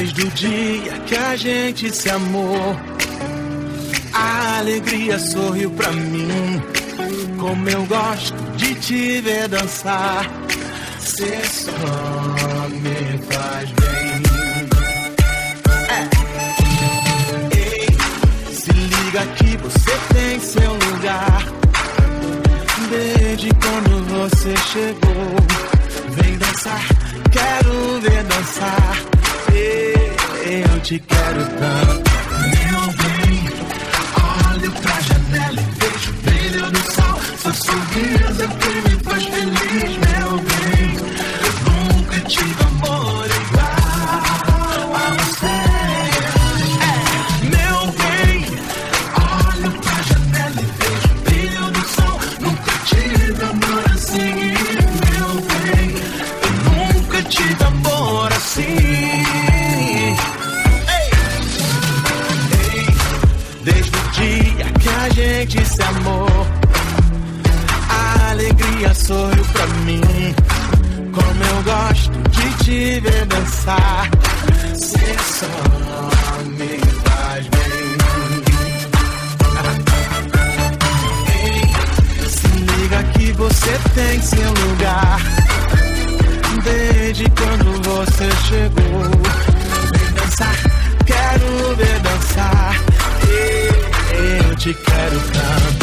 Desde o dia que a gente se amou, a alegria sorriu pra mim. Como eu gosto de te ver dançar, cê só me faz bem. Ei, se liga que você tem seu lugar. Desde quando você chegou, vem dançar, quero ver dançar. Eu te quero tanto, meu bem. Olho pra janela e vejo o brilho do sol. Seu sorriso é o que me faz feliz, meu bem. Eu nunca tive amor igual a você. Meu bem. Olho pra janela e vejo o brilho do sol. Nunca tive amor assim, meu bem. Eu nunca tive amor assim. Desde o dia que a gente se amou, a alegria sorriu pra mim. Como eu gosto de te ver dançar, cê só me faz bem. Ei, se liga que você tem seu lugar. Desde quando você chegou, vem dançar, quero ver dançar. Eu te quero tanto.